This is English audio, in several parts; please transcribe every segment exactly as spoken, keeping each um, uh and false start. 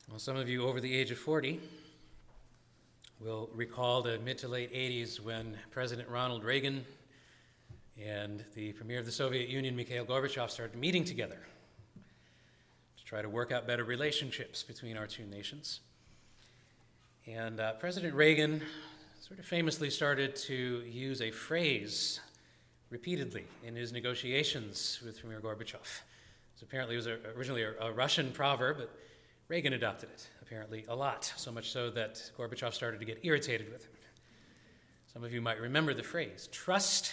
Well, some of you over the age of forty will recall the mid to late eighties when President Ronald Reagan and the Premier of the Soviet Union, Mikhail Gorbachev, started meeting together to try to work out better relationships between our two nations. And uh, President Reagan sort of famously started to use a phrase repeatedly in his negotiations with Premier Gorbachev. So apparently it was a, originally a, a Russian proverb, but Reagan adopted it, apparently a lot, so much so that Gorbachev started to get irritated with him. Some of you might remember the phrase, trust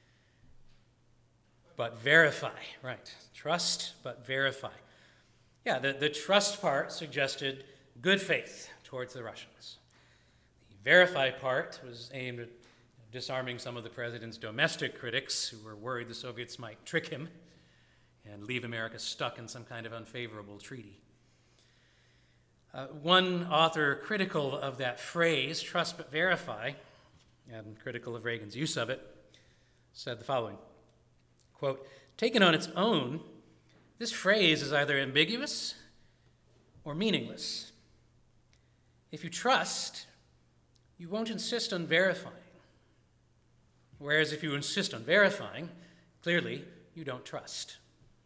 but verify. Right, trust but verify. Yeah, the, the trust part suggested good faith towards the Russians. The verify part was aimed at disarming some of the president's domestic critics who were worried the Soviets might trick him and leave America stuck in some kind of unfavorable treaty. Uh, one author critical of that phrase, trust but verify, and critical of Reagan's use of it, said the following, quote, taken on its own, this phrase is either ambiguous or meaningless. If you trust, you won't insist on verifying. Whereas if you insist on verifying, clearly you don't trust.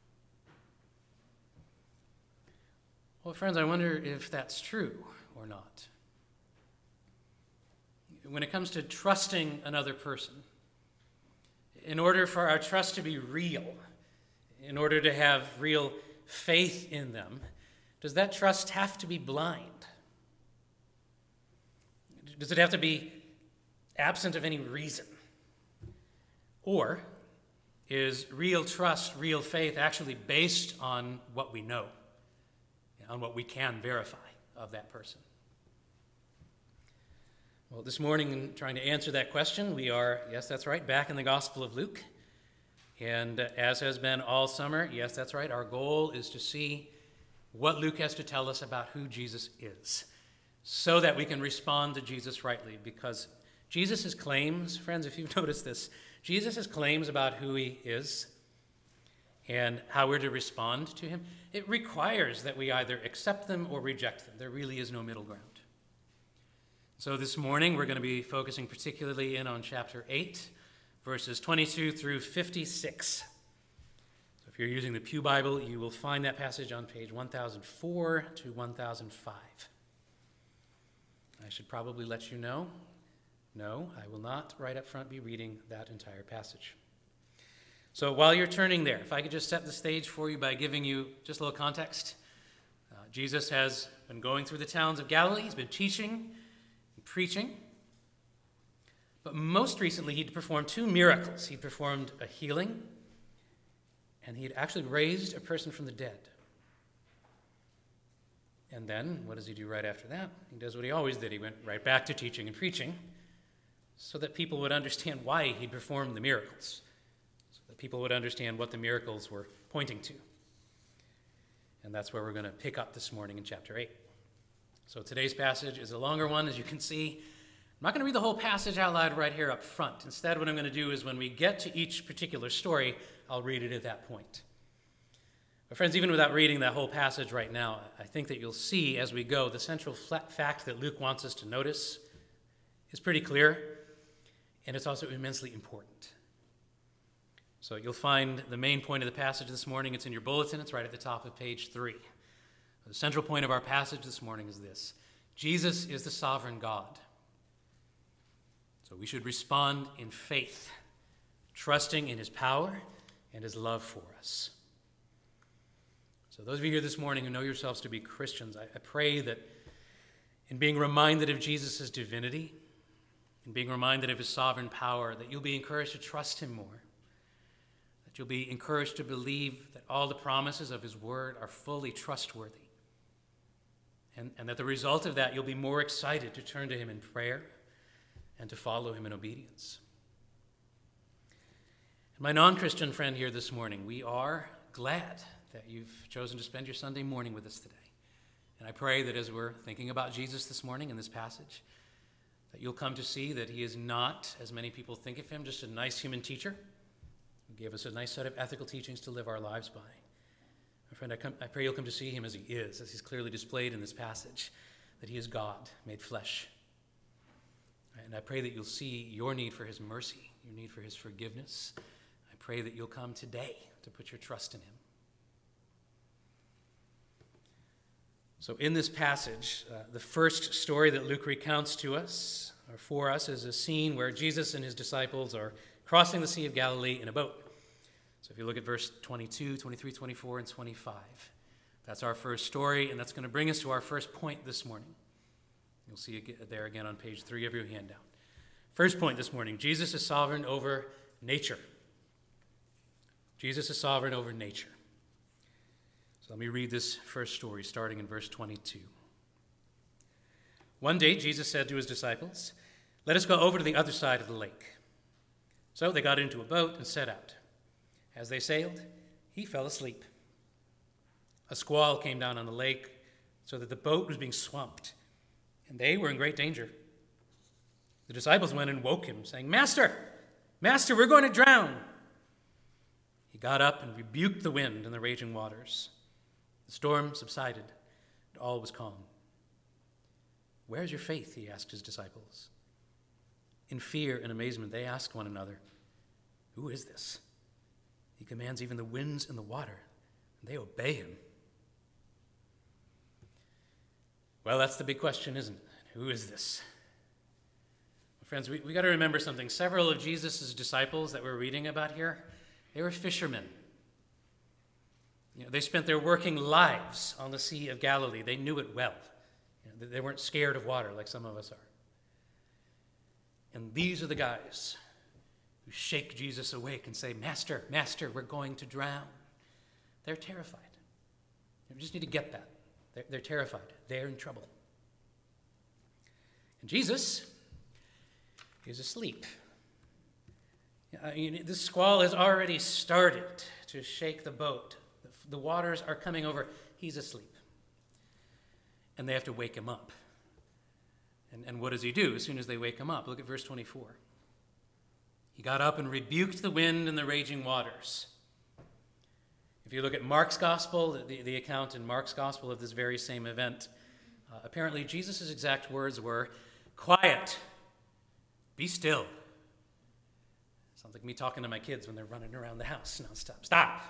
Well, friends, I wonder if that's true or not. When it comes to trusting another person, in order for our trust to be real, in order to have real faith in them, does that trust have to be blind? Does it have to be absent of any reason? Or is real trust, real faith actually based on what we know? On what we can verify of that person? Well, this morning, in trying to answer that question, we are, yes, that's right, back in the Gospel of Luke. And uh, as has been all summer, yes, that's right, our goal is to see what Luke has to tell us about who Jesus is, so that we can respond to Jesus rightly. Because Jesus' claims, friends, if you've noticed this, Jesus' claims about who he is and how we're to respond to him, it requires that we either accept them or reject them. There really is no middle ground. So this morning, we're going to be focusing particularly in on chapter eight, verses twenty-two through fifty-six. So if you're using the Pew Bible, you will find that passage on page one thousand four to one thousand five. I should probably let you know, no, I will not right up front be reading that entire passage. So while you're turning there, if I could just set the stage for you by giving you just a little context. Uh, Jesus has been going through the towns of Galilee. He's been teaching and preaching. But most recently, he'd performed two miracles. He performed a healing, and he had actually raised a person from the dead. And then, what does he do right after that? He does what he always did. He went right back to teaching and preaching so that people would understand why he performed the miracles. People would understand what the miracles were pointing to. And that's where we're going to pick up this morning in chapter eight. So today's passage is a longer one, as you can see. I'm not going to read the whole passage out loud right here up front. Instead, what I'm going to do is when we get to each particular story, I'll read it at that point. But friends, even without reading that whole passage right now, I think that you'll see as we go the central fact that Luke wants us to notice is pretty clear, and it's also immensely important. So you'll find the main point of the passage this morning. It's in your bulletin. It's right at the top of page three. The central point of our passage this morning is this: Jesus is the sovereign God. So we should respond in faith, trusting in his power and his love for us. So those of you here this morning who know yourselves to be Christians, I, I pray that in being reminded of Jesus' divinity, in being reminded of his sovereign power, that you'll be encouraged to trust him more. You'll be encouraged to believe that all the promises of his word are fully trustworthy. And, and that the result of that, you'll be more excited to turn to him in prayer and to follow him in obedience. And my non-Christian friend here this morning, we are glad that you've chosen to spend your Sunday morning with us today. And I pray that as we're thinking about Jesus this morning in this passage, that you'll come to see that he is not, as many people think of him, just a nice human teacher who gave us a nice set of ethical teachings to live our lives by. My friend, I, come, I pray you'll come to see him as he is, as he's clearly displayed in this passage, that he is God made flesh. And I pray that you'll see your need for his mercy, your need for his forgiveness. I pray that you'll come today to put your trust in him. So in this passage, uh, the first story that Luke recounts to us, or for us, is a scene where Jesus and his disciples are crossing the Sea of Galilee in a boat. So if you look at verse twenty-two, twenty-three, twenty-four, and twenty-five, that's our first story, and that's going to bring us to our first point this morning. You'll see it there again on page three of your handout. First point this morning, Jesus is sovereign over nature. Jesus is sovereign over nature. So let me read this first story, starting in verse twenty-two. One day, Jesus said to his disciples, "Let us go over to the other side of the lake." So they got into a boat and set out. As they sailed, he fell asleep. A squall came down on the lake so that the boat was being swamped, and they were in great danger. The disciples went and woke him, saying, "Master, Master, we're going to drown." He got up and rebuked the wind and the raging waters. The storm subsided, and all was calm. "Where's your faith?" he asked his disciples. In fear and amazement, they asked one another, "Who is this? He commands even the winds and the water, and they obey him." Well, that's the big question, isn't it? Who is this? Well, friends, we, we got to remember something. Several of Jesus' disciples that we're reading about here, they were fishermen. You know, they spent their working lives on the Sea of Galilee. They knew it well. You know, they weren't scared of water like some of us are. And these are the guys who shake Jesus awake and say, "Master, Master, we're going to drown." They're terrified. You just need to get that. They're, they're terrified. They're in trouble. And Jesus is asleep. I mean, this squall has already started to shake the boat. The waters are coming over. He's asleep. And they have to wake him up. And, and what does he do as soon as they wake him up? Look at verse twenty-four. He got up and rebuked the wind and the raging waters. If you look at Mark's gospel, the, the account in Mark's gospel of this very same event, uh, apparently Jesus' exact words were, "Quiet, be still." Sounds like me talking to my kids when they're running around the house nonstop. Stop.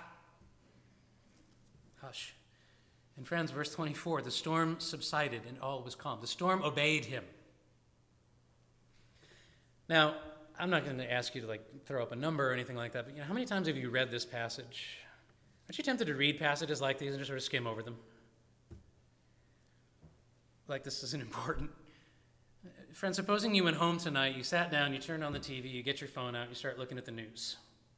Hush. And friends, verse twenty-four, the storm subsided and all was calm. The storm obeyed him. Now, I'm not going to ask you to like throw up a number or anything like that, but you know, how many times have you read this passage? Aren't you tempted to read passages like these and just sort of skim over them? Like this isn't important. Friends, supposing you went home tonight, you sat down, you turned on the T V, you get your phone out, you start looking at the news.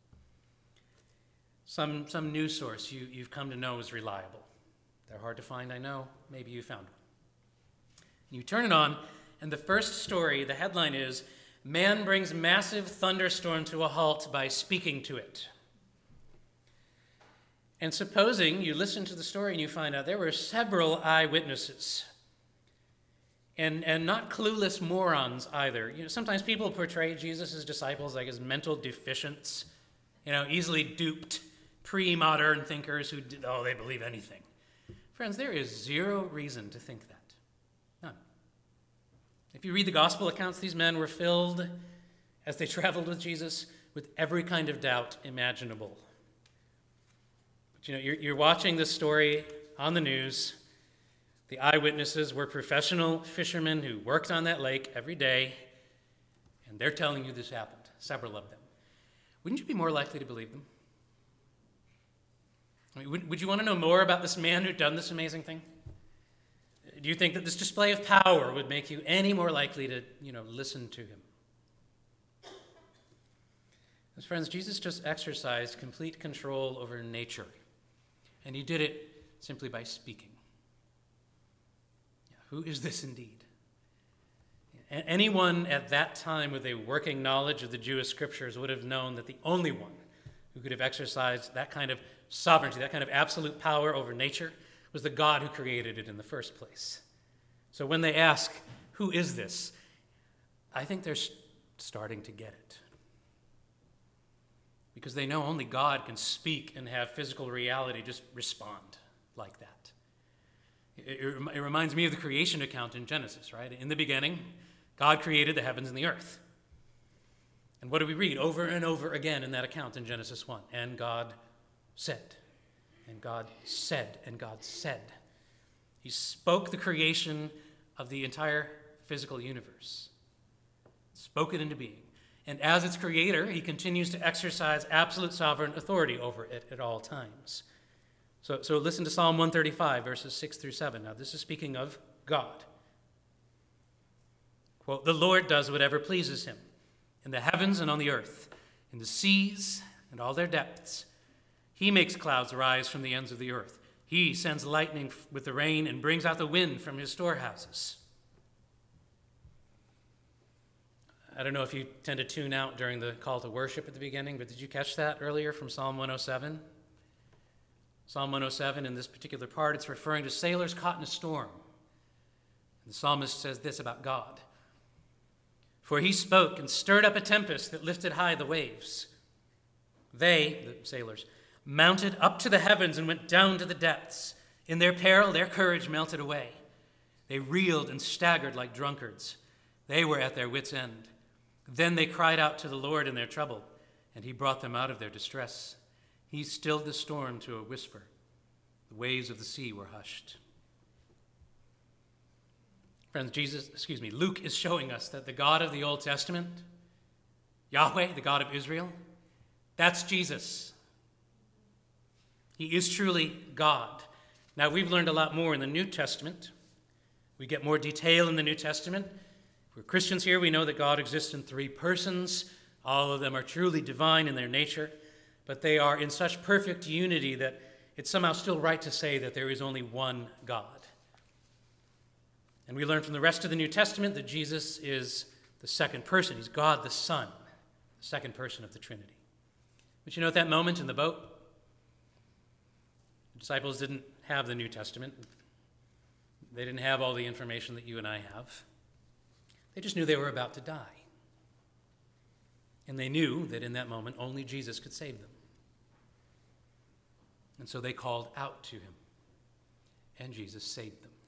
Some, some news source you, you've come to know is reliable. They're hard to find, I know. Maybe you found one. And you turn it on, and the first story, the headline is, "Man brings massive thunderstorm to a halt by speaking to it." And supposing you listen to the story and you find out there were several eyewitnesses, and, and not clueless morons either. You know, sometimes people portray Jesus' disciples like as mental deficients, you know, easily duped, pre-modern thinkers who, did, oh, they believe anything. Friends, there is zero reason to think that. None. If you read the gospel accounts, these men were filled, as they traveled with Jesus, with every kind of doubt imaginable. But you know, you're, you're watching this story on the news. The eyewitnesses were professional fishermen who worked on that lake every day, and they're telling you this happened, several of them. Wouldn't you be more likely to believe them? I mean, would, would you want to know more about this man who'd done this amazing thing? Do you think that this display of power would make you any more likely to, you know, listen to him? As friends, Jesus just exercised complete control over nature, and he did it simply by speaking. Who is this indeed? Anyone at that time with a working knowledge of the Jewish scriptures would have known that the only one who could have exercised that kind of sovereignty, that kind of absolute power over nature, was the God who created it in the first place. So when they ask, who is this? I think they're starting to get it. because they know only God can speak and have physical reality just respond like that. It, it, it reminds me of the creation account in Genesis, right? In the beginning, God created the heavens and the earth. And what do we read over and over again in that account in Genesis one? And God said, and God said, and God said. He spoke the creation of the entire physical universe, spoke it into being. And as its creator, he continues to exercise absolute sovereign authority over it at all times. So, so listen to Psalm one thirty-five, verses six through seven. Now, this is speaking of God. Quote, "The Lord does whatever pleases him, in the heavens and on the earth, in the seas and all their depths. He makes clouds rise from the ends of the earth. He sends lightning with the rain and brings out the wind from his storehouses." I don't know if you tend to tune out during the call to worship at the beginning, but did you catch that earlier from Psalm one oh seven? Psalm one oh seven, in this particular part, it's referring to sailors caught in a storm. And the psalmist says this about God: "For he spoke and stirred up a tempest that lifted high the waves. They," the sailors, "mounted up to the heavens and went down to the depths. In their peril, their courage melted away. They reeled and staggered like drunkards. They were at their wits' end. Then they cried out to the Lord in their trouble, and he brought them out of their distress. He stilled the storm to a whisper. The waves of the sea were hushed." Friends, Jesus, excuse me, Luke is showing us that the God of the Old Testament, Yahweh, the God of Israel, that's Jesus. He is truly God. Now, we've learned a lot more in the New Testament. We get more detail in the New Testament. If we're Christians here, we know that God exists in three persons. All of them are truly divine in their nature, but they are in such perfect unity that it's somehow still right to say that there is only one God. And we learn from the rest of the New Testament that Jesus is the second person. He's God the Son, the second person of the Trinity. But you know, at that moment in the boat, the disciples didn't have the New Testament. They didn't have all the information that you and I have. They just knew they were about to die. And they knew that in that moment only Jesus could save them. And so they called out to him, and Jesus saved them.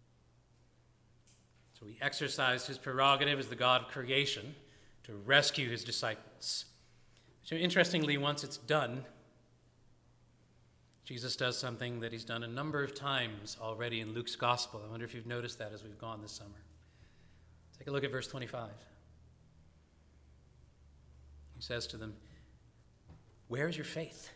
So he exercised his prerogative as the God of creation to rescue his disciples. So interestingly, once it's done, Jesus does something that he's done a number of times already in Luke's gospel. I wonder if you've noticed that as we've gone this summer. Take a look at verse twenty-five. He says to them, "Where is your faith?"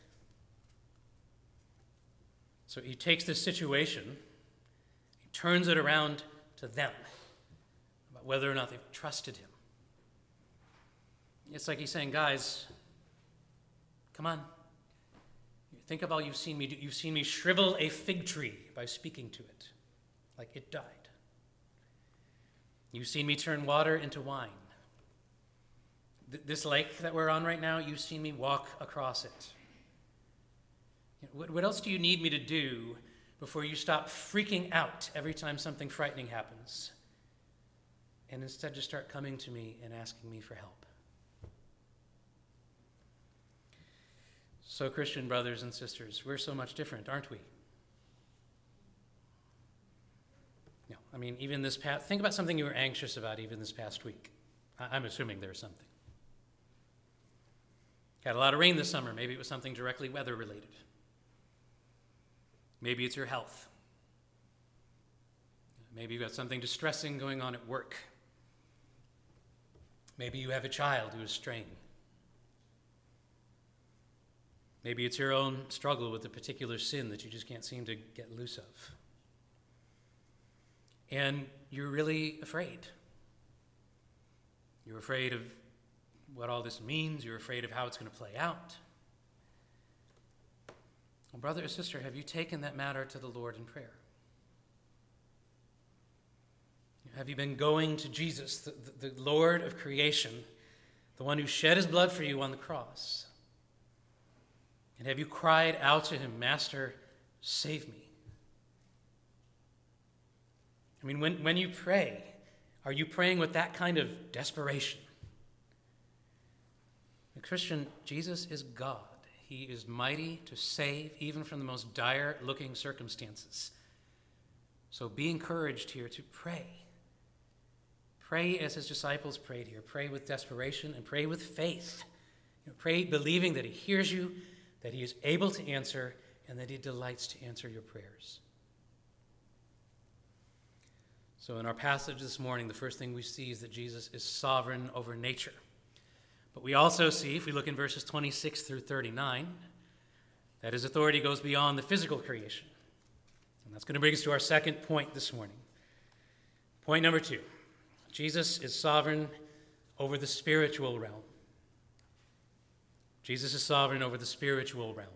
So he takes this situation, he turns it around to them, about whether or not they've trusted him. It's like he's saying, guys, come on. Think of all you've seen me do. You've seen me shrivel a fig tree by speaking to it, like it died. You've seen me turn water into wine. Th- this lake that we're on right now, you've seen me walk across it. You know, what, what else do you need me to do before you stop freaking out every time something frightening happens, and instead just start coming to me and asking me for help? So, Christian brothers and sisters, we're so much different, aren't we? No, I mean, even this past, think about something you were anxious about even this past week. I, I'm assuming there was something. Had a lot of rain this summer. Maybe it was something directly weather-related. Maybe it's your health. Maybe you've got something distressing going on at work. Maybe you have a child who is straying. Maybe it's your own struggle with a particular sin that you just can't seem to get loose of. And you're really afraid. You're afraid of what all this means. You're afraid of how it's going to play out. Well, brother or sister, have you taken that matter to the Lord in prayer? Have you been going to Jesus, the, the, the Lord of creation, the one who shed his blood for you on the cross? And have you cried out to him, Master, save me? I mean, when, when you pray, are you praying with that kind of desperation? The Christian, Jesus is God. He is mighty to save even from the most dire-looking circumstances. So be encouraged here to pray. Pray as his disciples prayed here. Pray with desperation and pray with faith. You know, pray believing that he hears you, that he is able to answer, and that he delights to answer your prayers. So in our passage this morning, the first thing we see is that Jesus is sovereign over nature. But we also see, if we look in verses twenty-six through thirty-nine, that his authority goes beyond the physical creation. And that's going to bring us to our second point this morning. Point number two, Jesus is sovereign over the spiritual realm. Jesus is sovereign over the spiritual realm.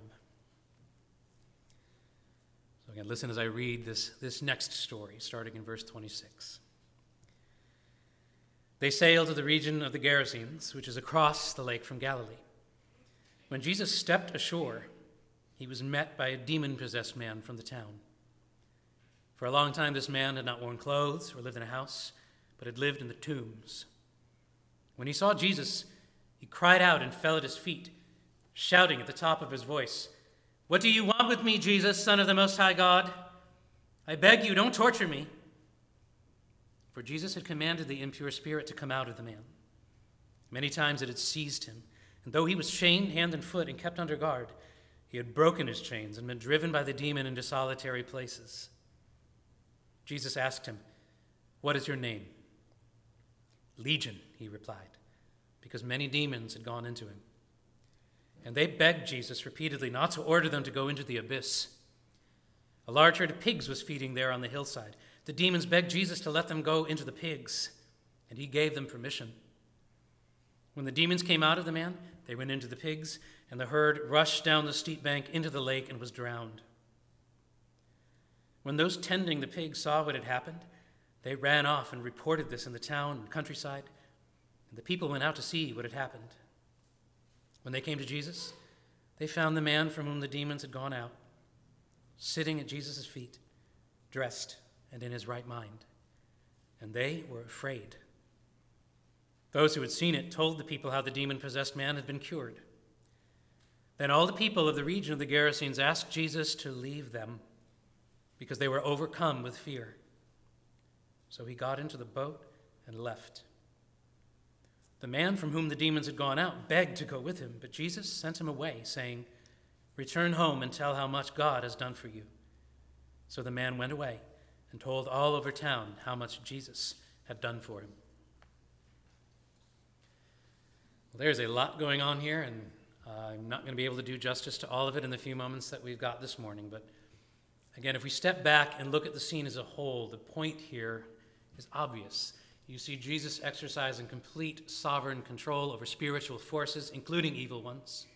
So again, listen as I read this, this next story, starting in verse twenty-six. They sailed to the region of the Gerasenes, which is across the lake from Galilee. When Jesus stepped ashore, he was met by a demon-possessed man from the town. For a long time, this man had not worn clothes or lived in a house, but had lived in the tombs. When he saw Jesus, he cried out and fell at his feet, shouting at the top of his voice, "What do you want with me, Jesus, Son of the Most High God? I beg you, don't torture me." For Jesus had commanded the impure spirit to come out of the man. Many times it had seized him, and though he was chained hand and foot and kept under guard, he had broken his chains and been driven by the demon into solitary places. Jesus asked him, "What is your name?" "Legion," he replied, because many demons had gone into him. And they begged Jesus repeatedly not to order them to go into the abyss. A large herd of pigs was feeding there on the hillside. The demons begged Jesus to let them go into the pigs, and he gave them permission. When the demons came out of the man, they went into the pigs, and the herd rushed down the steep bank into the lake and was drowned. When those tending the pigs saw what had happened, they ran off and reported this in the town and countryside, and the people went out to see what had happened. When they came to Jesus, they found the man from whom the demons had gone out, sitting at Jesus' feet, dressed and in his right mind, and they were afraid. Those who had seen it told the people how the demon-possessed man had been cured. Then all the people of the region of the Gerasenes asked Jesus to leave them because they were overcome with fear. So he got into the boat and left. The man from whom the demons had gone out begged to go with him, but Jesus sent him away, saying, "Return home and tell how much God has done for you." So the man went away and told all over town how much Jesus had done for him. Well, there's a lot going on here, and uh, I'm not going to be able to do justice to all of it in the few moments that we've got this morning. But again, if we step back and look at the scene as a whole, the point here is obvious. You see Jesus exercising complete sovereign control over spiritual forces, including evil ones.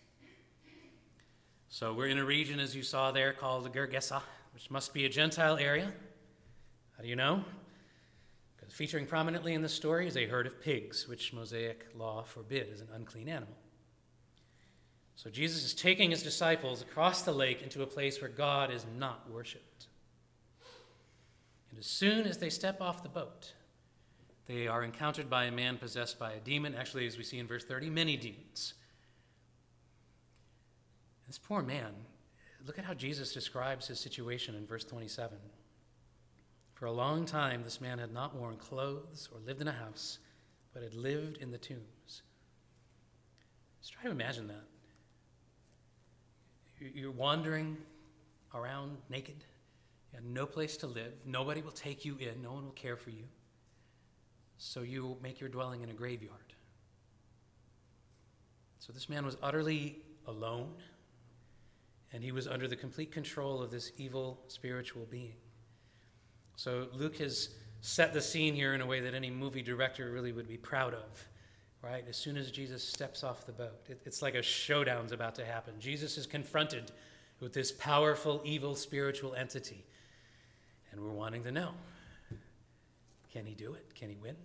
So we're in a region, as you saw there, called the Gergesa, which must be a Gentile area. How do you know? Because featuring prominently in the story is a herd of pigs, which Mosaic law forbid as an unclean animal. So Jesus is taking his disciples across the lake into a place where God is not worshipped. And as soon as they step off the boat, they are encountered by a man possessed by a demon. Actually, as we see in verse thirty, many demons. This poor man, look at how Jesus describes his situation in verse twenty-seven. For a long time, this man had not worn clothes or lived in a house, but had lived in the tombs. Just try to imagine that. You're wandering around naked. You have no place to live. Nobody will take you in. No one will care for you. So you make your dwelling in a graveyard. So this man was utterly alone, and he was under the complete control of this evil spiritual being. So Luke has set the scene here in a way that any movie director really would be proud of, right? As soon as Jesus steps off the boat, it, it's like a showdown's about to happen. Jesus is confronted with this powerful, evil, spiritual entity, and we're wanting to know, can he do it? Can he win?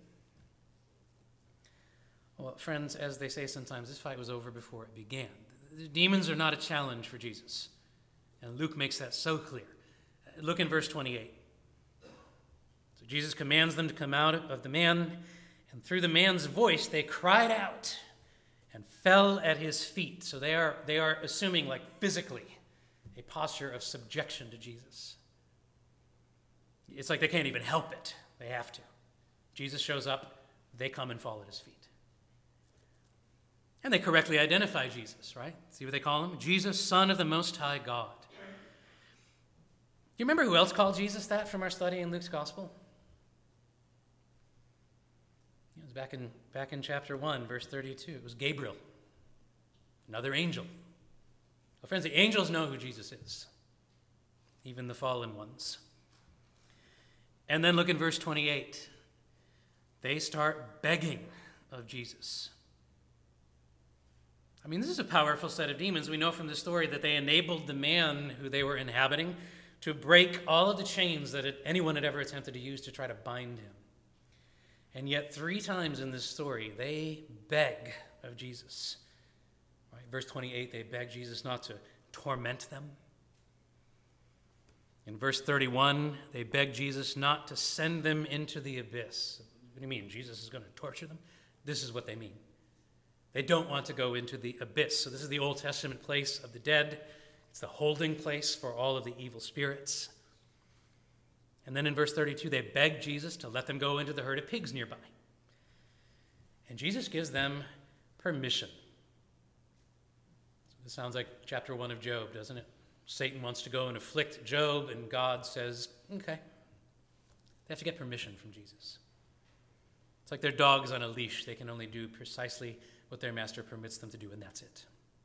Well, friends, as they say sometimes, this fight was over before it began. The demons are not a challenge for Jesus, and Luke makes that so clear. Look in verse twenty-eight. So Jesus commands them to come out of the man, and through the man's voice they cried out and fell at his feet. So they are, they are assuming, like physically, a posture of subjection to Jesus. It's like they can't even help it. They have to. Jesus shows up, they come and fall at his feet. And they correctly identify Jesus, right? See what they call him? Jesus, Son of the Most High God. Do you remember who else called Jesus that from our study in Luke's Gospel? It was back in, back in chapter one, verse thirty-two. It was Gabriel, another angel. Well, friends, the angels know who Jesus is, even the fallen ones. And then look in verse twenty-eight. They start begging of Jesus. I mean, this is a powerful set of demons. We know from the story that they enabled the man who they were inhabiting to break all of the chains that anyone had ever attempted to use to try to bind him. And yet three times in this story, they beg of Jesus. Right? Verse twenty-eight, they beg Jesus not to torment them. In verse thirty-one, they beg Jesus not to send them into the abyss. What do you mean? Jesus is going to torture them? This is what they mean. They don't want to go into the abyss. So this is the Old Testament place of the dead. It's the holding place for all of the evil spirits. And then in verse thirty-two, they beg Jesus to let them go into the herd of pigs nearby. And Jesus gives them permission. So this sounds like chapter one of Job, doesn't it? Satan wants to go and afflict Job, and God says, okay. They have to get permission from Jesus. It's like their dogs on a leash. They can only do precisely what their master permits them to do, and that's it.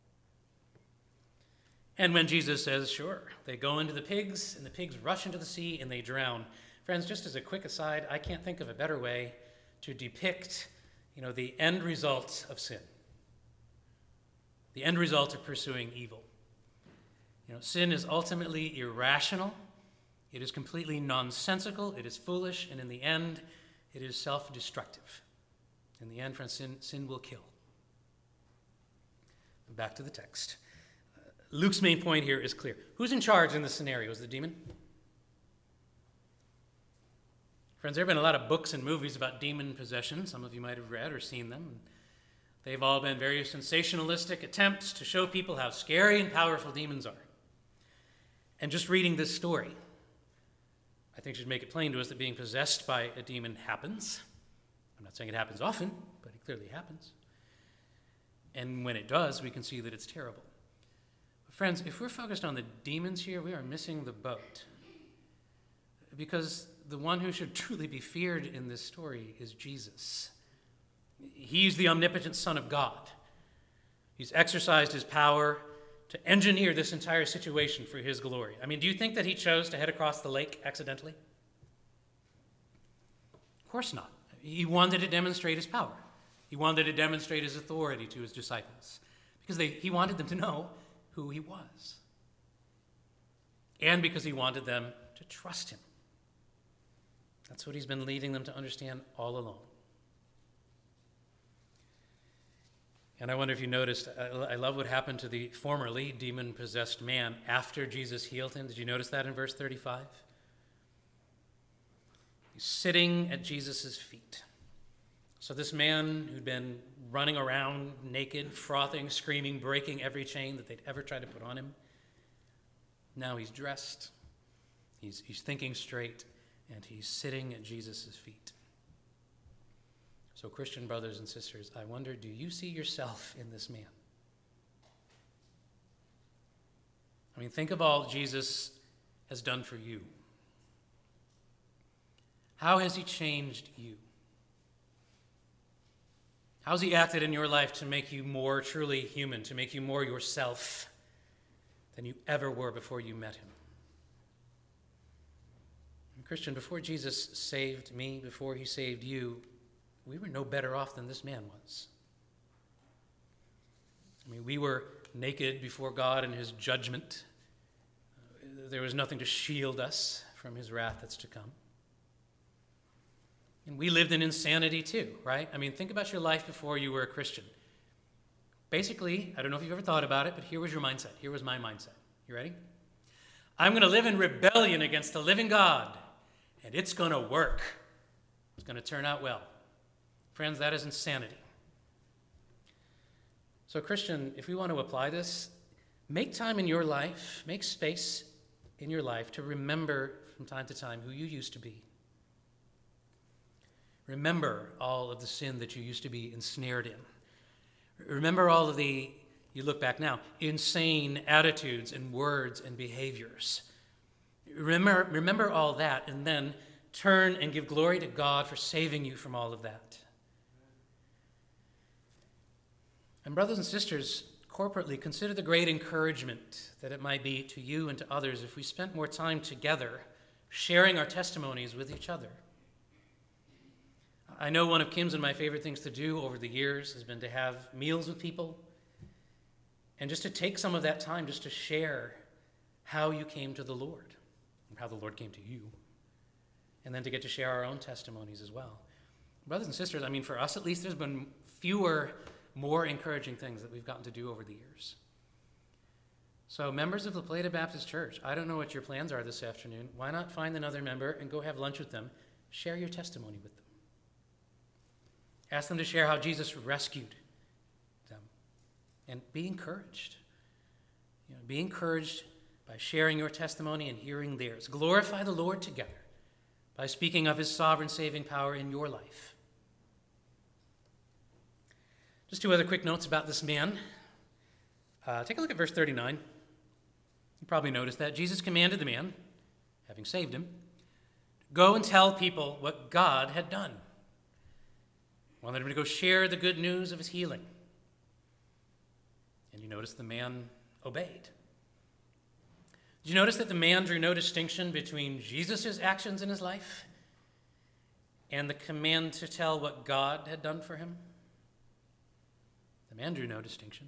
And when Jesus says, sure, they go into the pigs, and the pigs rush into the sea, and they drown. Friends, just as a quick aside, I can't think of a better way to depict, you know, the end result of sin. The end result of pursuing evil. You know, sin is ultimately irrational. It is completely nonsensical. It is foolish, and in the end, it is self-destructive. In the end, friends, sin, sin will kill. Back to the text. Uh, Luke's main point here is clear. Who's in charge in this scenario? Is the demon? Friends, there have been a lot of books and movies about demon possession. Some of you might have read or seen them. They've all been very sensationalistic attempts to show people how scary and powerful demons are. And just reading this story, I think should make it plain to us that being possessed by a demon happens. I'm not saying it happens often, but it clearly happens. And when it does, we can see that it's terrible. But friends, if we're focused on the demons here, we are missing the boat. Because the one who should truly be feared in this story is Jesus. He's the omnipotent Son of God. He's exercised his power to engineer this entire situation for his glory. I mean, do you think that he chose to head across the lake accidentally? Of course not. He wanted to demonstrate his power. He wanted to demonstrate his authority to his disciples because they, he wanted them to know who he was. And because he wanted them to trust him. That's what he's been leading them to understand all along. And I wonder if you noticed, I love what happened to the formerly demon-possessed man after Jesus healed him. Did you notice that in verse thirty-five? He's sitting at Jesus' feet. So this man who'd been running around naked, frothing, screaming, breaking every chain that they'd ever tried to put on him, now he's dressed, he's, he's thinking straight, and he's sitting at Jesus' feet. So Christian brothers and sisters, I wonder, do you see yourself in this man? I mean, think of all Jesus has done for you. How has he changed you? How has he acted in your life to make you more truly human, to make you more yourself than you ever were before you met him? And Christian, before Jesus saved me, before he saved you, we were no better off than this man was. I mean, we were naked before God in his judgment. Uh, there was nothing to shield us from his wrath that's to come. And we lived in insanity too, right? I mean, think about your life before you were a Christian. Basically, I don't know if you've ever thought about it, but here was your mindset. Here was my mindset. You ready? I'm going to live in rebellion against the living God, and it's going to work. It's going to turn out well. Friends, that is insanity. So, Christian, if we want to apply this, make time in your life, make space in your life to remember from time to time who you used to be. Remember all of the sin that you used to be ensnared in. Remember all of the, you look back now, insane attitudes and words and behaviors. Remember, remember all that, and then turn and give glory to God for saving you from all of that. And brothers and sisters, corporately, consider the great encouragement that it might be to you and to others if we spent more time together sharing our testimonies with each other. I know one of Kim's and my favorite things to do over the years has been to have meals with people and just to take some of that time just to share how you came to the Lord and how the Lord came to you, and then to get to share our own testimonies as well. Brothers and sisters, I mean, for us at least, there's been fewer more encouraging things that we've gotten to do over the years. So members of La Plata Baptist Church, I don't know what your plans are this afternoon. Why not find another member and go have lunch with them? Share your testimony with them. Ask them to share how Jesus rescued them. And be encouraged. You know, be encouraged by sharing your testimony and hearing theirs. Glorify the Lord together by speaking of his sovereign saving power in your life. Just two other quick notes about this man. Uh, take a look at verse thirty-nine. You probably noticed that. Jesus commanded the man, having saved him, go and tell people what God had done. Wanted him to go share the good news of his healing. And you notice the man obeyed. Did you notice that the man drew no distinction between Jesus' actions in his life and the command to tell what God had done for him? The man drew no distinction.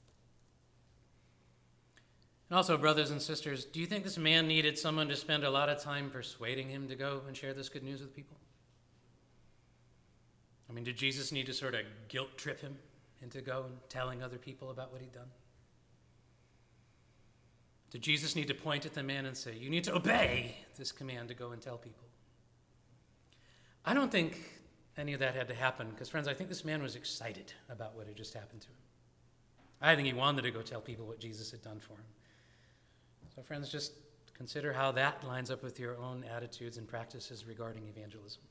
And also, brothers and sisters, do you think this man needed someone to spend a lot of time persuading him to go and share this good news with people? I mean, did Jesus need to sort of guilt trip him into go and telling other people about what he'd done? Did Jesus need to point at the man and say, you need to obey this command to go and tell people? I don't think any of that had to happen, because, friends, I think this man was excited about what had just happened to him. I think he wanted to go tell people what Jesus had done for him. So, friends, just consider how that lines up with your own attitudes and practices regarding evangelism.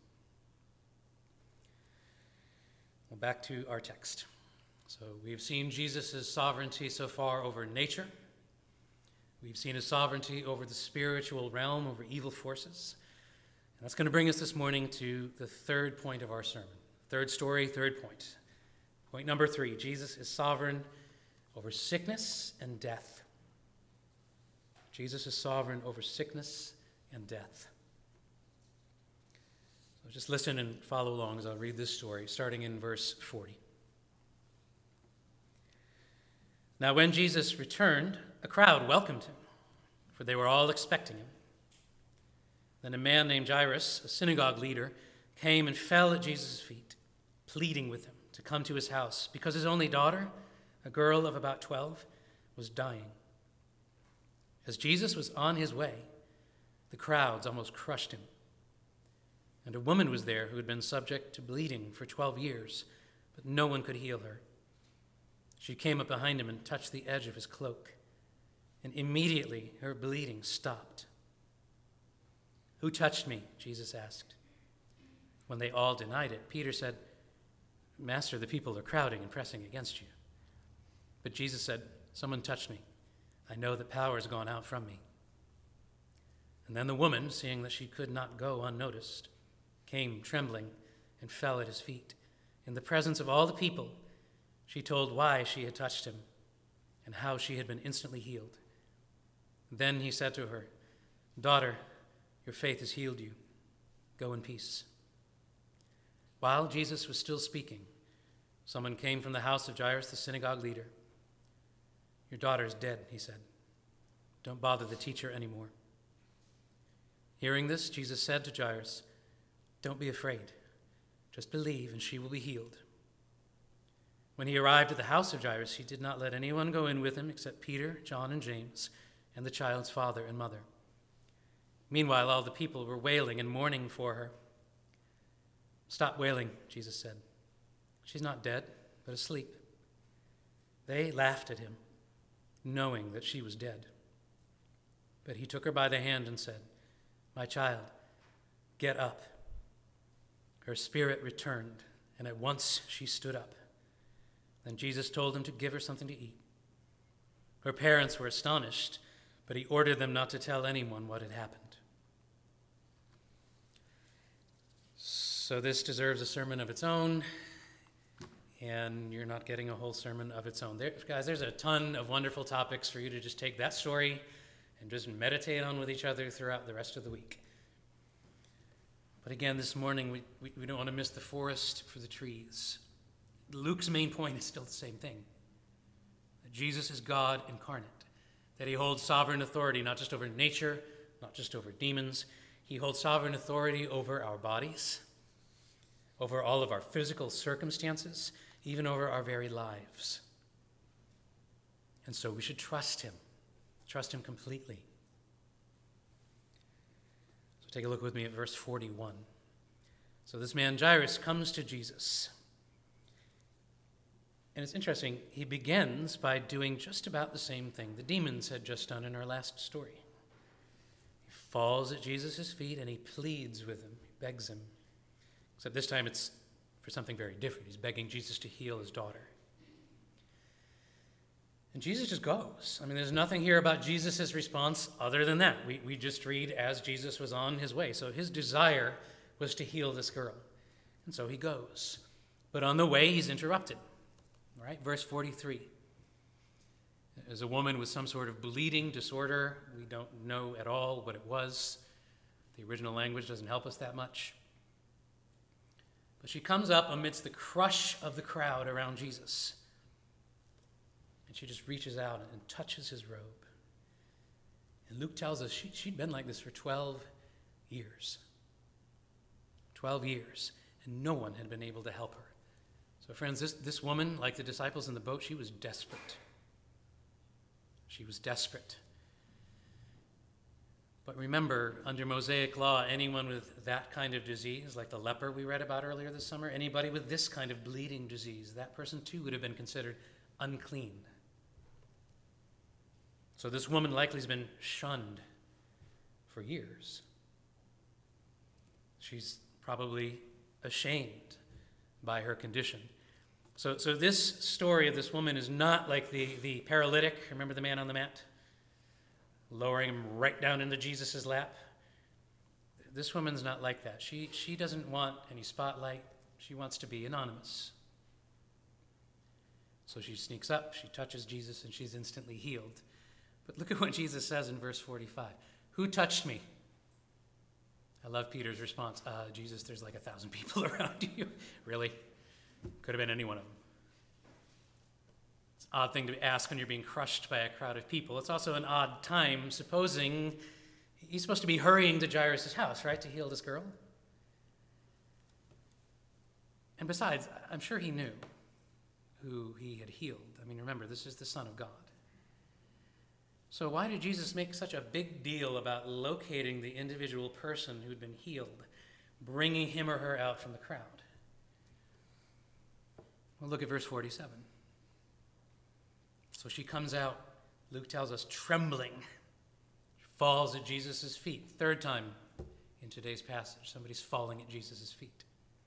Well, back to our text. So we've seen Jesus' sovereignty so far over nature. We've seen his sovereignty over the spiritual realm, over evil forces. And that's going to bring us this morning to the third point of our sermon. Third story, third point. Point number three, Jesus is sovereign over sickness and death. Jesus is sovereign over sickness and death. So just listen and follow along as I'll read this story, starting in verse forty. Now when Jesus returned, a crowd welcomed him, for they were all expecting him. Then a man named Jairus, a synagogue leader, came and fell at Jesus' feet, pleading with him to come to his house, because his only daughter, a girl of about twelve, was dying. As Jesus was on his way, the crowds almost crushed him. And a woman was there who had been subject to bleeding for twelve years, but no one could heal her. She came up behind him and touched the edge of his cloak, and immediately her bleeding stopped. "Who touched me?" Jesus asked. When they all denied it, Peter said, "Master, the people are crowding and pressing against you." But Jesus said, "Someone touched me. I know that power has gone out from me." And then the woman, seeing that she could not go unnoticed, came trembling and fell at his feet. In the presence of all the people, she told why she had touched him and how she had been instantly healed. Then he said to her, "Daughter, your faith has healed you. Go in peace." While Jesus was still speaking, someone came from the house of Jairus, the synagogue leader. "Your daughter is dead," he said. "Don't bother the teacher anymore." Hearing this, Jesus said to Jairus, "Don't be afraid. Just believe, and she will be healed." When he arrived at the house of Jairus, he did not let anyone go in with him except Peter, John, and James, and the child's father and mother. Meanwhile, all the people were wailing and mourning for her. "Stop wailing," Jesus said. "She's not dead, but asleep." They laughed at him, knowing that she was dead. But he took her by the hand and said, "My child, get up." Her spirit returned, and at once she stood up. Then Jesus told him to give her something to eat. Her parents were astonished, but he ordered them not to tell anyone what had happened. So this deserves a sermon of its own, and you're not getting a whole sermon of its own. There, guys, there's a ton of wonderful topics for you to just take that story and just meditate on with each other throughout the rest of the week. But again, this morning, we, we, we don't want to miss the forest for the trees. Luke's main point is still the same thing. That Jesus is God incarnate. That he holds sovereign authority not just over nature, not just over demons. He holds sovereign authority over our bodies, over all of our physical circumstances, even over our very lives. And so we should trust him. Trust him completely. So take a look with me at verse forty-one. So this man Jairus comes to Jesus. And it's interesting, he begins by doing just about the same thing the demons had just done in our last story. He falls at Jesus' feet and he pleads with him, he begs him. Except this time it's for something very different. He's begging Jesus to heal his daughter. And Jesus just goes. I mean, there's nothing here about Jesus' response other than that. We, we just read as Jesus was on his way. So his desire was to heal this girl. And so he goes. But on the way, he's interrupted. All right, verse forty-three. There's a woman with some sort of bleeding disorder. We don't know at all what it was. The original language doesn't help us that much. But she comes up amidst the crush of the crowd around Jesus. And she just reaches out and touches his robe. And Luke tells us she, she'd been like this for twelve years. twelve years. And no one had been able to help her. So friends, this, this woman, like the disciples in the boat, she was desperate. She was desperate. But remember, under Mosaic law, anyone with that kind of disease, like the leper we read about earlier this summer, anybody with this kind of bleeding disease, that person too would have been considered unclean. So this woman likely has been shunned for years. She's probably ashamed by her condition. So, so this story of this woman is not like the, the paralytic, remember the man on the mat? Lowering him right down into Jesus' lap. This woman's not like that. She, she doesn't want any spotlight. She wants to be anonymous. So she sneaks up, she touches Jesus, and she's instantly healed. But look at what Jesus says in verse forty-five. Who touched me? I love Peter's response. Uh, Jesus, there's like a thousand people around you. Really? Could have been any one of them. It's an odd thing to ask when you're being crushed by a crowd of people. It's also an odd time, supposing he's supposed to be hurrying to Jairus' house, right, to heal this girl. And besides, I'm sure he knew who he had healed. I mean, remember, this is the Son of God. So why did Jesus make such a big deal about locating the individual person who'd been healed, bringing him or her out from the crowd? Well, look at verse forty-seven. So she comes out, Luke tells us, trembling. She falls at Jesus' feet. Third time in today's passage, somebody's falling at Jesus' feet.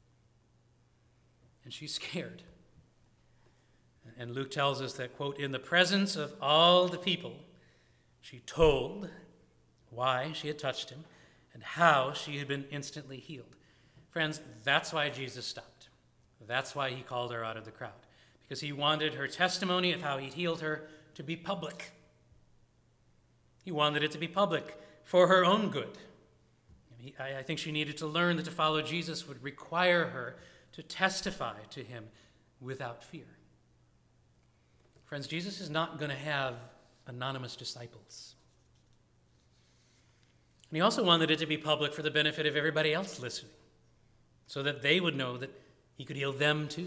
And she's scared. And Luke tells us that, quote, in the presence of all the people, she told why she had touched him and how she had been instantly healed. Friends, that's why Jesus stopped. That's why he called her out of the crowd, because he wanted her testimony of how he'd healed her to be public. He wanted it to be public for her own good. I think she needed to learn that to follow Jesus would require her to testify to him without fear. Friends, Jesus is not going to have anonymous disciples. And he also wanted it to be public for the benefit of everybody else listening, so that they would know that he could heal them too.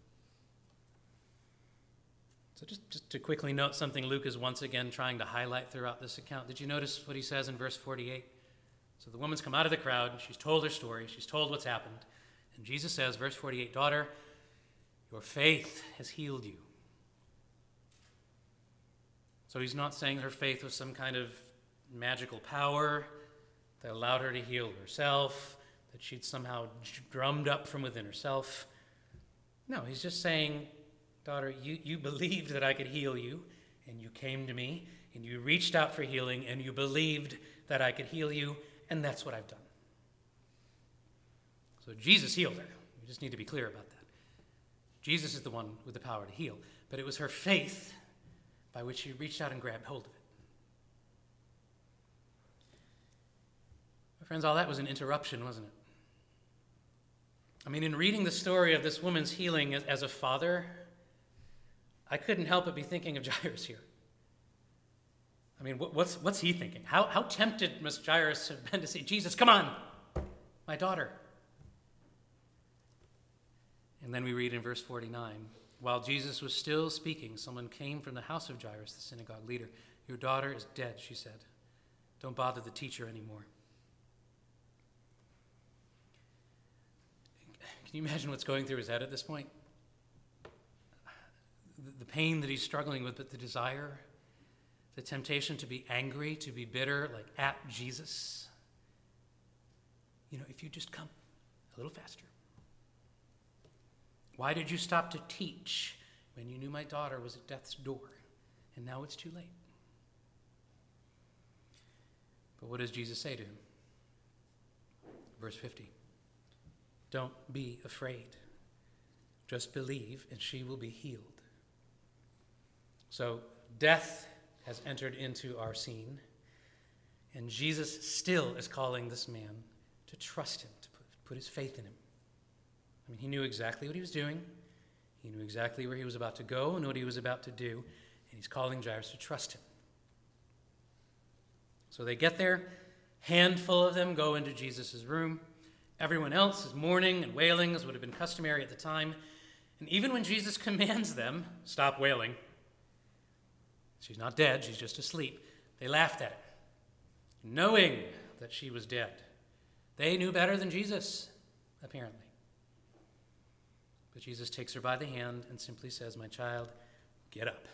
So just, just to quickly note something Luke is once again trying to highlight throughout this account. Did you notice what he says in verse forty-eight? So the woman's come out of the crowd, she's told her story, she's told what's happened. And Jesus says, verse forty-eight, daughter, your faith has healed you. So he's not saying her faith was some kind of magical power that allowed her to heal herself, that she'd somehow drummed up from within herself. No, he's just saying, daughter, you, you believed that I could heal you, and you came to me, and you reached out for healing, and you believed that I could heal you, and that's what I've done. So Jesus healed her. We just need to be clear about that. Jesus is the one with the power to heal, but it was her faith by which she reached out and grabbed hold of it. My friends, all that was an interruption, wasn't it? I mean, in reading the story of this woman's healing as, as a father, I couldn't help but be thinking of Jairus here. I mean, what, what's, what's he thinking? How, how tempted must Jairus have been to say, Jesus, come on, my daughter. And then we read in verse forty-nine, while Jesus was still speaking, someone came from the house of Jairus, the synagogue leader. Your daughter is dead, she said. Don't bother the teacher anymore. Can you imagine what's going through his head at this point? The pain that he's struggling with, but the desire, the temptation to be angry, to be bitter, like at Jesus. You know, if you just come a little faster. Why did you stop to teach when you knew my daughter was at death's door, and now it's too late? But what does Jesus say to him? Verse fifty. Don't be afraid. Just believe, and she will be healed. So death has entered into our scene, and Jesus still is calling this man to trust him, to put, put his faith in him. I mean, he knew exactly what he was doing. He knew exactly where he was about to go and what he was about to do, and he's calling Jairus to trust him. So they get there. Handful of them go into Jesus' room. Everyone else is mourning and wailing, as would have been customary at the time. And even when Jesus commands them, stop wailing, she's not dead, she's just asleep, they laughed at him, knowing that she was dead. They knew better than Jesus, apparently. But Jesus takes her by the hand and simply says, my child, get up.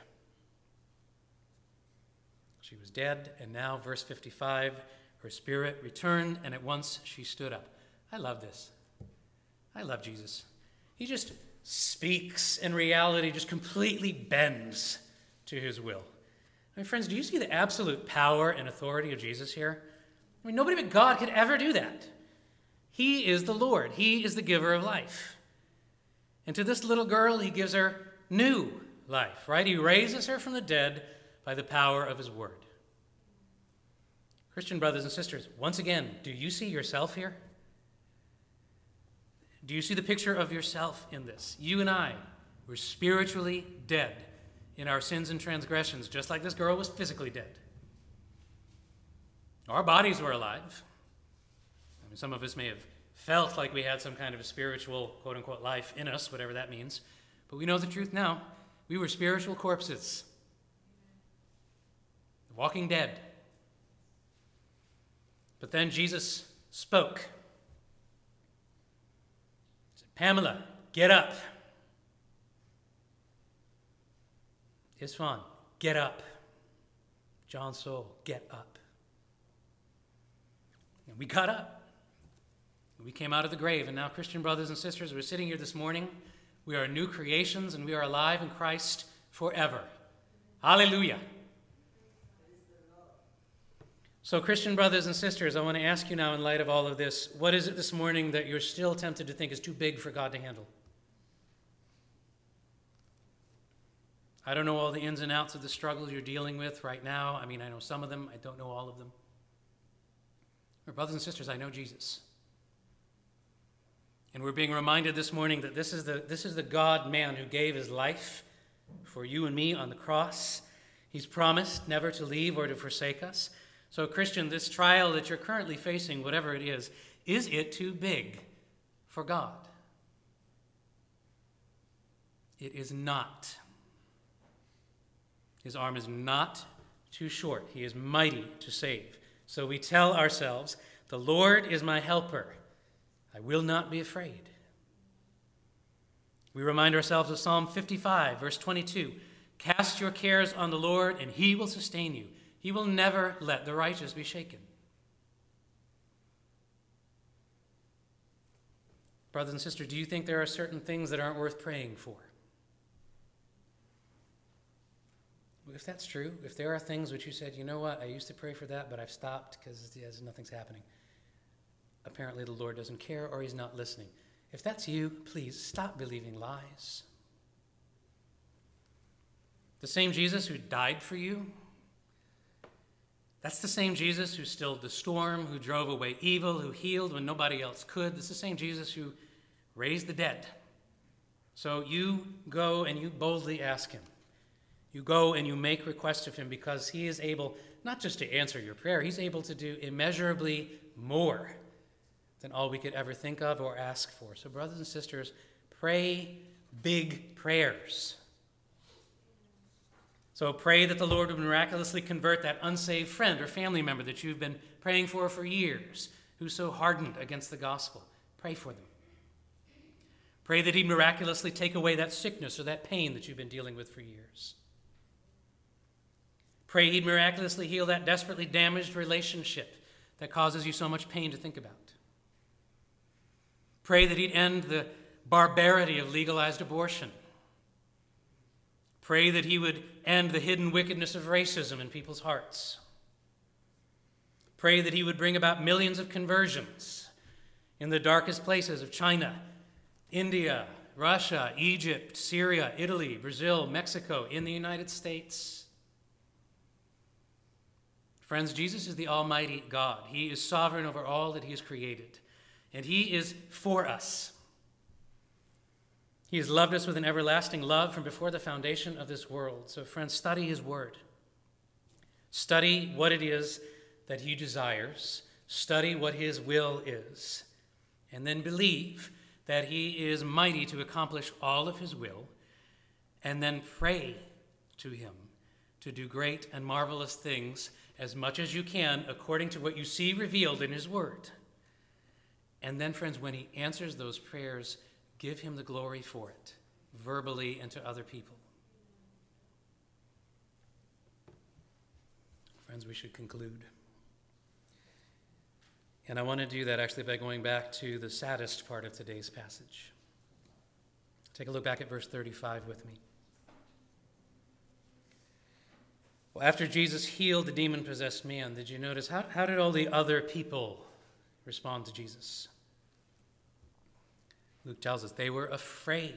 She was dead, and now, verse fifty-five, her spirit returned, and at once she stood up. I love this. I love Jesus. He just speaks, and reality just completely bends to his will. I mean, friends, do you see the absolute power and authority of Jesus here? I mean, nobody but God could ever do that. He is the Lord. He is the giver of life. And to this little girl, he gives her new life, right? He raises her from the dead by the power of his word. Christian brothers and sisters, once again, do you see yourself here? Do you see the picture of yourself in this? You and I were spiritually dead in our sins and transgressions, just like this girl was physically dead. Our bodies were alive. I mean, some of us may have felt like we had some kind of a spiritual, quote-unquote, life in us, whatever that means. But we know the truth now. We were spiritual corpses, walking dead. But then Jesus spoke. He said, Pamela, get up. Isfan, get up. John Soul, get up. And we got up. We came out of the grave, and now, Christian brothers and sisters, we're sitting here this morning. We are new creations, and we are alive in Christ forever. Hallelujah. So, Christian brothers and sisters, I want to ask you now, in light of all of this, what is it this morning that you're still tempted to think is too big for God to handle? I don't know all the ins and outs of the struggles you're dealing with right now. I mean, I know some of them. I don't know all of them. But brothers and sisters, I know Jesus. And we're being reminded this morning that this is the, this is the God-man who gave his life for you and me on the cross. He's promised never to leave or to forsake us. So, Christian, this trial that you're currently facing, whatever it is, is it too big for God? It is not. His arm is not too short. He is mighty to save. So we tell ourselves, the Lord is my helper. I will not be afraid. We remind ourselves of Psalm fifty-five, verse twenty-two. Cast your cares on the Lord, and he will sustain you. He will never let the righteous be shaken. Brothers and sisters, do you think there are certain things that aren't worth praying for? If that's true, if there are things which you said, you know what, I used to pray for that, but I've stopped because yes, nothing's happening. Apparently the Lord doesn't care or he's not listening. If that's you, please stop believing lies. The same Jesus who died for you, that's the same Jesus who stilled the storm, who drove away evil, who healed when nobody else could. That's the same Jesus who raised the dead. So you go and you boldly ask him. You go and you make requests of him because he is able not just to answer your prayer, he's able to do immeasurably more than all we could ever think of or ask for. So brothers and sisters, pray big prayers. So pray that the Lord would miraculously convert that unsaved friend or family member that you've been praying for for years, who's so hardened against the gospel. Pray for them. Pray that he'd miraculously take away that sickness or that pain that you've been dealing with for years. Pray he'd miraculously heal that desperately damaged relationship that causes you so much pain to think about. Pray that he'd end the barbarity of legalized abortion. Pray that he would end the hidden wickedness of racism in people's hearts. Pray that he would bring about millions of conversions in the darkest places of China, India, Russia, Egypt, Syria, Italy, Brazil, Mexico, in the United States. Friends, Jesus is the Almighty God. He is sovereign over all that he has created, and he is for us. He has loved us with an everlasting love from before the foundation of this world. So, friends, study his word. Study what it is that he desires. Study what his will is. And then believe that he is mighty to accomplish all of his will. And then pray to him to do great and marvelous things as much as you can according to what you see revealed in his word. And then, friends, when he answers those prayers, give him the glory for it, verbally and to other people. Friends, we should conclude. And I want to do that actually by going back to the saddest part of today's passage. Take a look back at verse thirty-five with me. Well, after Jesus healed the demon-possessed man, did you notice, how, how did all the other people respond to Jesus? Luke tells us they were afraid.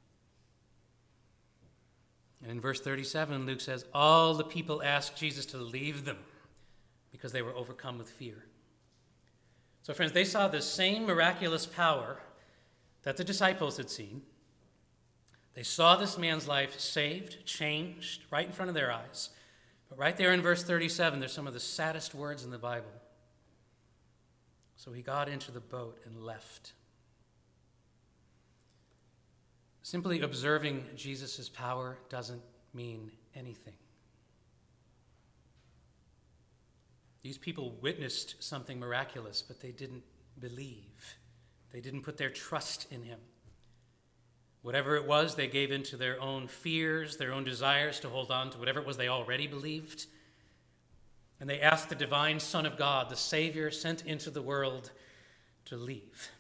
And in verse thirty-seven, Luke says, all the people asked Jesus to leave them because they were overcome with fear. So friends, they saw the same miraculous power that the disciples had seen. They saw this man's life saved, changed, right in front of their eyes. But right there in verse thirty-seven, there's some of the saddest words in the Bible. So he got into the boat and left. Simply observing Jesus' power doesn't mean anything. These people witnessed something miraculous, but they didn't believe. They didn't put their trust in him. Whatever it was, they gave in to their own fears, their own desires to hold on to whatever it was they already believed. And they asked the divine Son of God, the Savior sent into the world, to leave.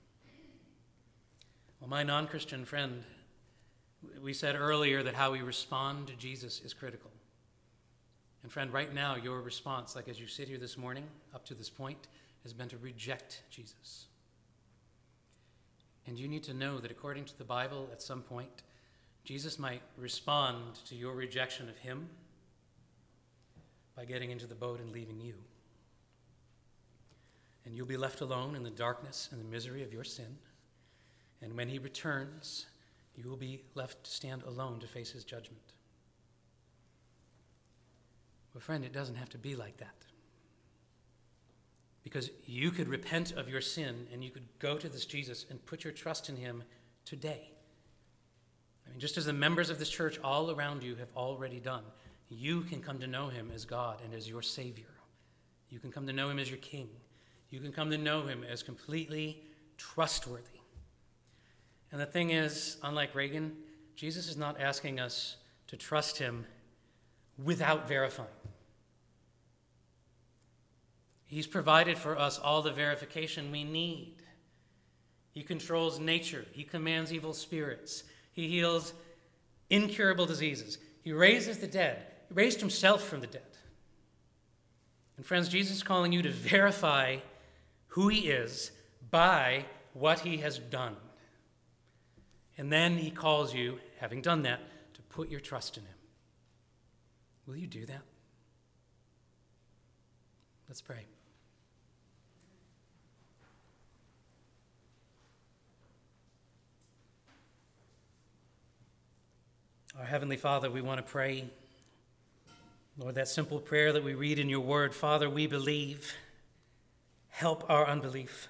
Well, my non-Christian friend, we said earlier that how we respond to Jesus is critical. And friend, right now, your response, like as you sit here this morning, up to this point, has been to reject Jesus. And you need to know that according to the Bible, at some point, Jesus might respond to your rejection of him by getting into the boat and leaving you. And you'll be left alone in the darkness and the misery of your sin. And when he returns, you will be left to stand alone to face his judgment. But friend, it doesn't have to be like that. Because you could repent of your sin and you could go to this Jesus and put your trust in him today. I mean, just as the members of this church all around you have already done, you can come to know him as God and as your Savior. You can come to know him as your King. You can come to know him as completely trustworthy. And the thing is, unlike Reagan, Jesus is not asking us to trust him without verifying. He's provided for us all the verification we need. He controls nature. He commands evil spirits. He heals incurable diseases. He raises the dead. He raised himself from the dead. And friends, Jesus is calling you to verify who he is by what he has done. And then he calls you, having done that, to put your trust in him. Will you do that? Let's pray. Our Heavenly Father, we want to pray, Lord, that simple prayer that we read in your word. Father, we believe. Help our unbelief.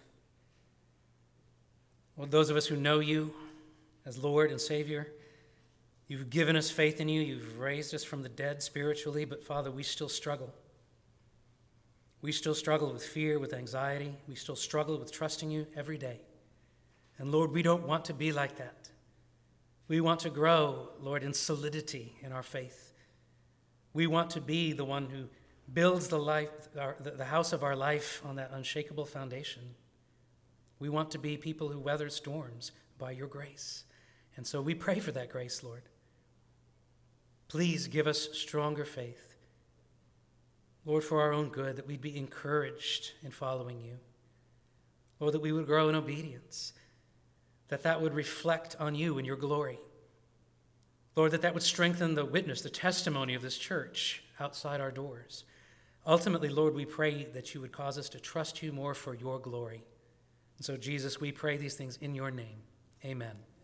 Lord, those of us who know you as Lord and Savior, you've given us faith in you. You've raised us from the dead spiritually, but Father, we still struggle. We still struggle with fear, with anxiety. We still struggle with trusting you every day. And Lord, we don't want to be like that. We want to grow, Lord, in solidity in our faith. We want to be the one who builds the life, our, the, the house of our life on that unshakable foundation. We want to be people who weather storms by your grace. And so we pray for that grace, Lord. Please give us stronger faith. Lord, for our own good, that we'd be encouraged in following you. Lord, that we would grow in obedience, that that would reflect on you and your glory. Lord, that that would strengthen the witness, the testimony of this church outside our doors. Ultimately, Lord, we pray that you would cause us to trust you more for your glory. And so, Jesus, we pray these things in your name. Amen.